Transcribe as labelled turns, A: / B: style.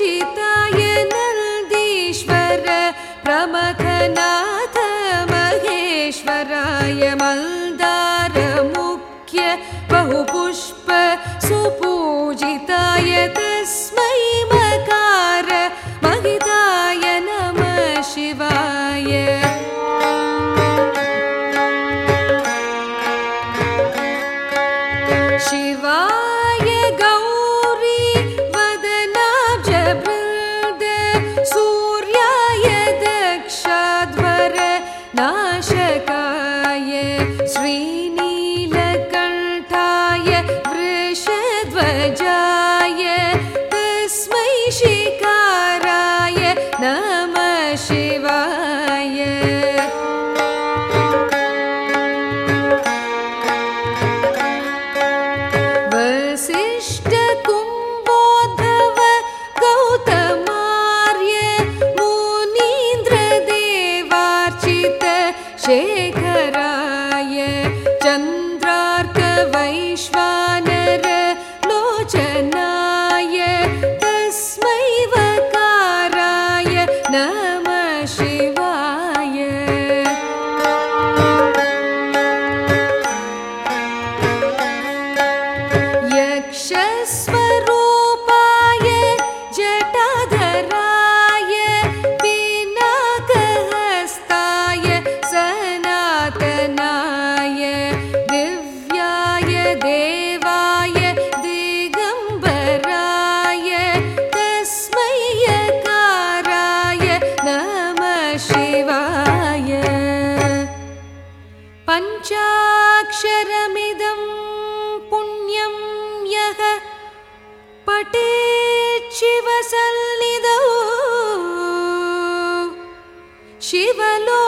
A: पूजिताय नन्दीश्वर प्रमथनाथ महेश्वराय मल्दारमुख्य बहुपुष्प सुपूजिताय तस्मै मकार महिताय नमः शिवाय। शिवाय गौरी वदनाब्जवृन्द सूर्याय दक्षाध्वर नाशकाय श्रीनीलकण्ठाय वृषध्वजाय तस्मै शिकाराय नमः शिवाय। वसिष्ठकुम्भोद्भव गौतमार्य मुनीन्द्रदेवार्चित शेखराय चन्द्रार्क वैश्वानर लोचनाय तस्मै वकाराय नमः शिवाय। यक्षस्वरूपाय जटाधराय पिनाकहस्ताय सनातनाय दिव्याय देवाय दिगम्बराय तस्मै यकाराय नमः शिवाय। पञ्चाक्षरमिदं पुण्यं यः पठेत् शिवसन्निधौ शिवलो